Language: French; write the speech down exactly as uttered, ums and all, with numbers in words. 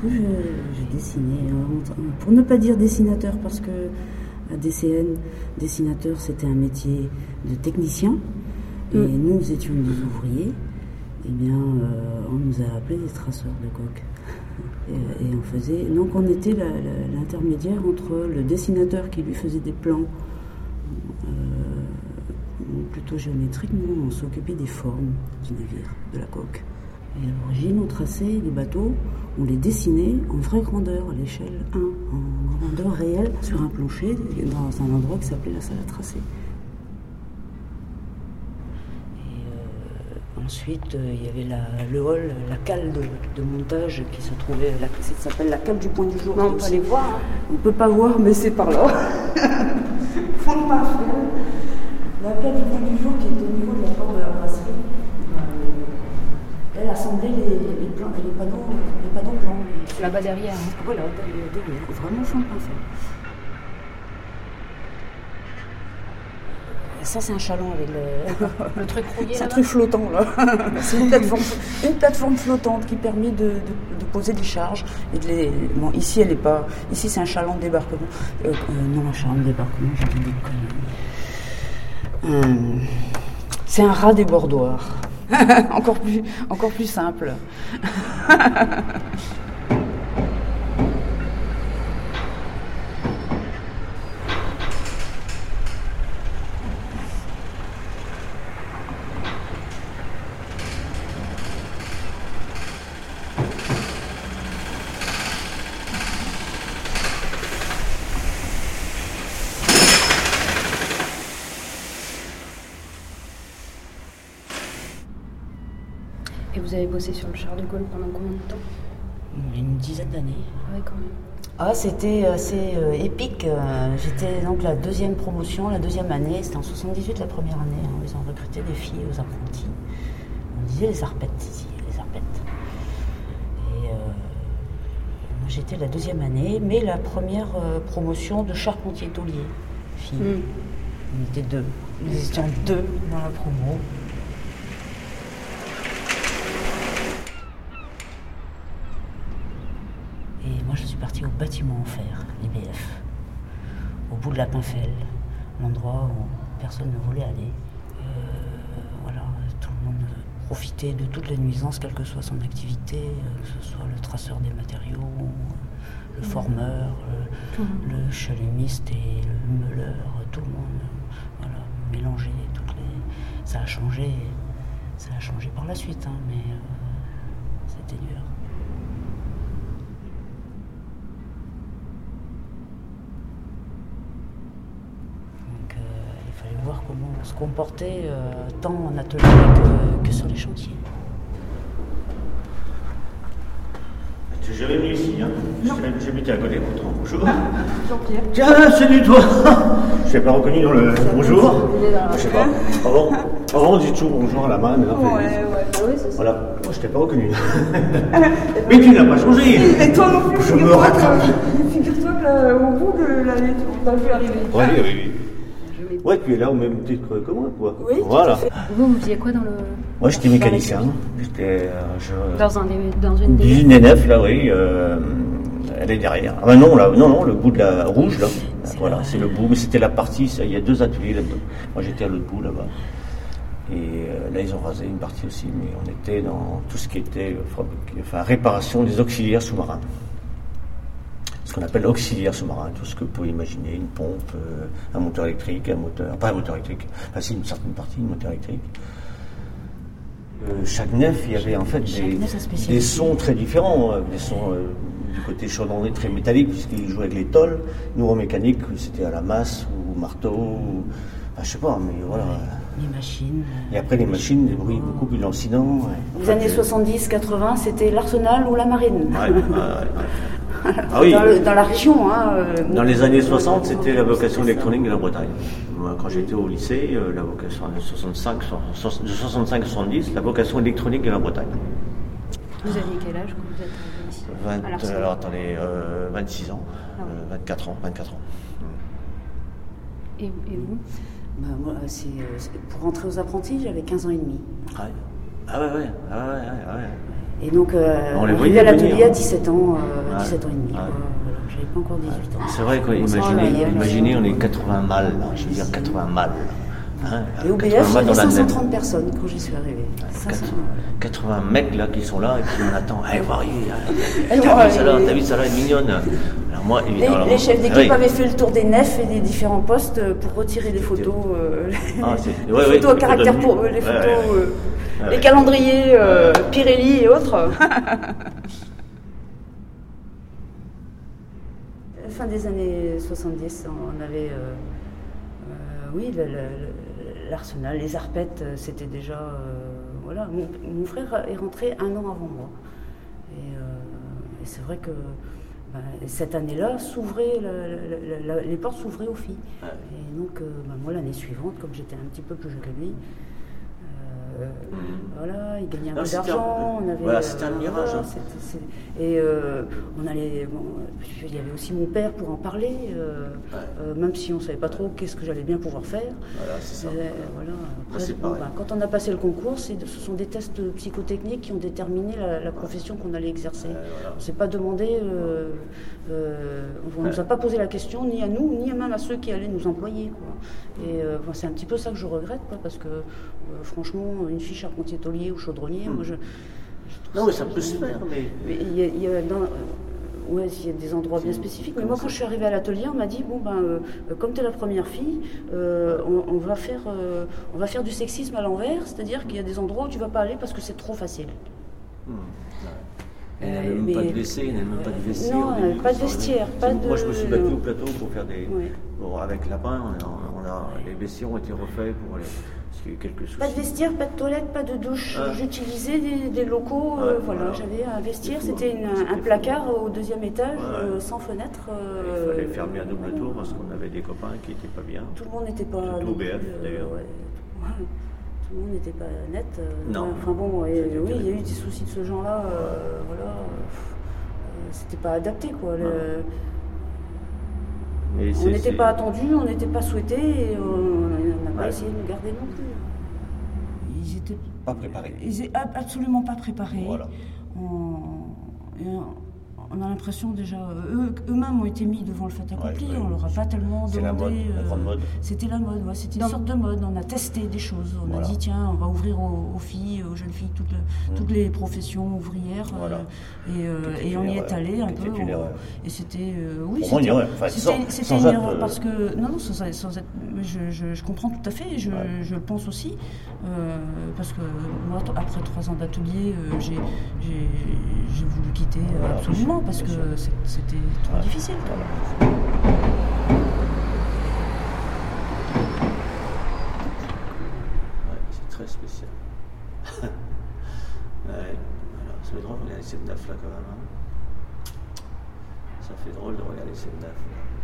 coup, je, j'ai dessiné. Pour ne pas dire dessinateur, parce que à D C N, dessinateur, c'était un métier de technicien. Et mmh. nous étions des ouvriers. Eh bien, euh, on nous a appelés des traceurs de coques. Et, et on faisait. Donc, on était la, la, l'intermédiaire entre le dessinateur qui lui faisait des plans euh, plutôt géométriques. Nous, on s'occupait des formes du navire, de la coque. Et à l'origine, on traçait les bateaux, on les dessinait en vraie grandeur, à l'échelle un, en grandeur réelle, sur un plancher, dans un endroit qui s'appelait la salle à tracer. Ensuite, euh, il y avait la, le hall, la cale de, de montage qui se trouvait, la, ça s'appelle la cale du point du jour. Non, on peut aller voir. Hein. On ne peut pas voir, mais c'est par là. Faut le pas faire. La cale du point du jour qui est au niveau de la porte de la brasserie. Elle assemblait les, les, plans, les, panneaux, les panneaux blancs. Les... Là-bas derrière. Hein. Voilà, derrière. Vraiment champ de pinceau. Ça, c'est un chaland avec le, le truc rouillé. C'est un truc flottant, là. C'est une plateforme, une plateforme flottante qui permet de, de, de poser des charges. Et de les... Bon, ici, elle est pas. Ici, c'est un chaland de débarquement. Euh, euh, non, un chaland de débarquement, j'ai dit des conneries. Euh, c'est un rat débordoir. encore, plus, encore plus simple. Et vous avez bossé sur le Charles de Gaulle pendant combien de temps ? Une dizaine d'années. Oui, quand même. Ah, c'était assez euh, épique. Euh, j'étais donc la deuxième promotion, la deuxième année. C'était en soixante-dix-huit la première année. Hein, ils ont recruté des filles aux apprentis. On disait les arpettes ici, les arpettes. Et euh, moi, j'étais la deuxième année, mais la première euh, promotion de charpentier taulier. Filles. Mm. On était deux. Nous étions deux dans la promo. Et moi, je suis partie au bâtiment en fer, l'I B F, au bout de la Pinfel, l'endroit où personne ne voulait aller. Euh, voilà, tout le monde profitait de toutes les nuisances, quelle que soit son activité, euh, que ce soit le traceur des matériaux, le formeur, le, mmh. le chalumeiste et le meuleur, tout le monde, voilà, mélangé toutes les. Ça a changé, ça a changé par la suite, hein, mais euh, c'était dur. Il fallait voir comment on se comportait euh, tant en atelier que, que sur les chantiers. Tu n'es jamais venu ici, hein ? Non. J'habitais à côté, pourtant. Bonjour. Ah, Jean-Pierre. Tiens, c'est du toi. Je ne t'ai pas reconnu dans le bonjour. Je sais pas. Avant, avant, on dit toujours bonjour à la main, mais là, ouais, ouais, bah oui, c'est ça. Voilà. Moi, je t'ai pas reconnu. Mais tu n'as pas changé. Et toi non plus. Je me rattrape. Figure-toi qu'au bout de l'année, on t'a vu arriver. Oui, oui, oui. Ouais, tu es là au même titre que moi, quoi. Oui, voilà. Vous, vous faisiez quoi dans le... Moi, j'étais mécanicien. J'étais... Euh, je... Dans, un, dans une des... Une des nefs, là, oui. Euh, elle est derrière. Ah ben non, là, non, non, le bout de la rouge, là. C'est voilà, c'est le bout. Mais c'était la partie, ça, il y a deux ateliers là-dedans. Moi, j'étais à l'autre bout, là-bas. Et euh, là, ils ont rasé une partie aussi. Mais on était dans tout ce qui était euh, enfin, réparation des auxiliaires sous-marins. Ce qu'on appelle auxiliaire sous-marin, tout ce que vous pouvez imaginer, une pompe, euh, un moteur électrique, un moteur, pas un moteur électrique, enfin si, une certaine partie, un moteur électrique. Euh, chaque nef, il y avait en fait des, des sons très différents, euh, des sons euh, du côté chaudronné très métallique, puisqu'ils jouaient avec les tôles. Nous, en mécanique, c'était à la masse, ou au marteau, ou, enfin, je sais pas, mais voilà. Les machines. Et après, les machines, des bruits beaucoup plus lancinants. Ouais. Les années soixante-dix quatre-vingts, c'était l'arsenal ou la marine. Ouais, ouais, ouais. Ah oui. dans, le, dans la région. Hein, euh, dans les années soixante, c'était la vocation électronique de la Bretagne. Moi, quand j'étais au lycée, euh, la vocation de soixante-cinq à soixante-dix, la vocation électronique de la Bretagne. Vous aviez quel âge quand vous êtes arrivé ici ? vingt, alors attendez, euh, vingt-six ans, ah oui. euh, vingt-quatre ans, vingt-quatre ans. Et, et vous ? Bah, moi, c'est, c'est, pour rentrer aux apprentis, j'avais quinze ans et demi. Ah, ah ouais, ouais, ah ouais, ouais, ouais. Et donc, euh, On les arrivé voyait à l'atelier venir. à dix-sept ans, euh, Ouais. dix-sept ans et demi. Ouais. Quoi. Voilà, j'avais pas encore dix-huit ans. C'est vrai, quoi. On s'en Imaginez, réveillait, imaginez, on machin. est quatre-vingts mâles, là. Je veux dire quatre-vingts mâles. Hein, Et au B F, il y quatre-vingts mâles avait dans la cinq cent naine. trente personnes quand j'y suis arrivée. cinq cents. quatre-vingts mecs là qui sont là et puis on attend. Hey, Marie, Alors, t'as vu ça là, euh, t'as vu ça là, elle est mignonne. Alors moi, Les, évidemment. les chefs d'équipe oui. avaient fait le tour des nefs et des différents postes pour retirer les photos, euh, Ah, c'est- les ouais, ouais, photos à les caractère photos pour de eux, les nuit. photos, Ouais, ouais. euh, Ouais, les ouais. calendriers euh, Ouais. Pirelli et autres. Fin des années soixante-dix, on avait, euh, euh, oui, le- le- l'arsenal, les arpettes, c'était déjà, euh, voilà. Mon, mon frère est rentré un an avant moi, et, euh, et c'est vrai que ben, cette année-là, s'ouvrait la- la- la- la- les portes s'ouvraient aux filles. Ouais. Et donc, euh, ben, moi, l'année suivante, comme j'étais un petit peu plus jeune que lui, euh, voilà, il gagnait un Non, peu c'était un- d'argent, on avait, voilà, c'était un mirage, voilà, hein. c'était- c'est- et euh, on allait, bon, il y avait aussi mon père pour en parler, euh, Ouais. euh, même si on ne savait pas trop qu'est-ce que j'allais bien pouvoir faire. Voilà, c'est ça. Euh, voilà. Après, c'est bon, pareil. ben, quand on a passé le concours, c'est de- ce sont des tests psychotechniques qui ont déterminé la, la profession qu'on allait exercer. Ouais, voilà. On ne s'est pas demandé, euh, euh, on ne nous a pas posé la question, ni à nous, ni même à ceux qui allaient nous employer, quoi. Et euh, ben, c'est un petit peu ça que je regrette, quoi, parce que euh, franchement, une fille charpentier tôlier ou chaudronnier, moi je. je trouve Non, mais ça peut se faire, mais. mais il y a, il y a dans, euh, ouais, il y a des endroits bien spécifiques. Mais moi, quand je suis arrivée à l'atelier, on m'a dit bon ben, euh, comme tu es la première fille, euh, on, on va faire, euh, on va faire du sexisme à l'envers, c'est-à-dire qu'il y a des endroits où tu vas pas aller parce que c'est trop facile. Hmm, ouais. Euh, Il n'y avait même mais- pas de W C, il n'y avait même pas de vestiaire. Non, au euh, début, pas de quand on vestiaire, arrivait. pas Moi, de- je me suis battu au plateau pour faire des. Ouais. Bon, avec Lapin, on a, on a- les vestiaires ont été refaits pour les. Parce qu'il y a eu quelques soucis. Pas de vestiaire, pas de toilette, pas de douche. Ah. J'utilisais des, des locaux. euh, Ouais, voilà, voilà. j'avais un vestiaire, C'était fou, c'était hein. une- C'était un fou. placard au deuxième étage, Ouais. euh, sans fenêtre. Il euh, fallait faire bien double tour parce qu'on avait des copains qui n'étaient pas bien. Tout le monde n'était pas. Surtout non au B F, plus, euh, d'ailleurs. ouais. Ouais. Tout le monde n'était pas net. euh, Non. ouais, Enfin bon, et, C'était oui, il y a terrible. eu des soucis de ce genre-là. euh, voilà. euh, C'était pas adapté, quoi. Le- Et on c'est- n'était c'est- pas attendu, on n'était pas souhaité, et on n'a pas Ouais. essayé de nous garder non plus. Ils étaient Pas préparés. Ils étaient ab- absolument pas préparés. Voilà. On, et on- on a l'impression déjà, eux, eux-mêmes ont été mis devant le fait accompli. Ouais, ouais. On leur a pas tellement C'est la demandé. mode, la grande mode. C'était la mode, ouais, c'était une sorte de mode. On a testé des choses. On Voilà. a dit tiens, on va ouvrir aux, aux filles, aux jeunes filles, toutes, le- toutes les professions ouvrières. euh, Voilà. et euh, Qui était et on une y est erreur. allé un Qui peu. était une on- erreur. et c'était, euh, oui, Pour moi, une c'était- erreur. Enfin, c'était sans- c'était sans une être, erreur euh, parce que non, non, sans, sans être, je, je- je comprends tout à fait. Je, Ouais. je le pense aussi euh, parce que moi, t- après trois ans d'atelier, euh, j'ai j'ai- j'ai voulu quitter euh, Voilà, absolument bien parce sûr, que bien sûr. c'est- c'était trop Ouais. difficile. Voilà. Ouais, c'est très spécial. Ouais, alors, c'est drôle de regarder cette neuf là quand même. hein. Ça fait drôle de regarder cette neuf là.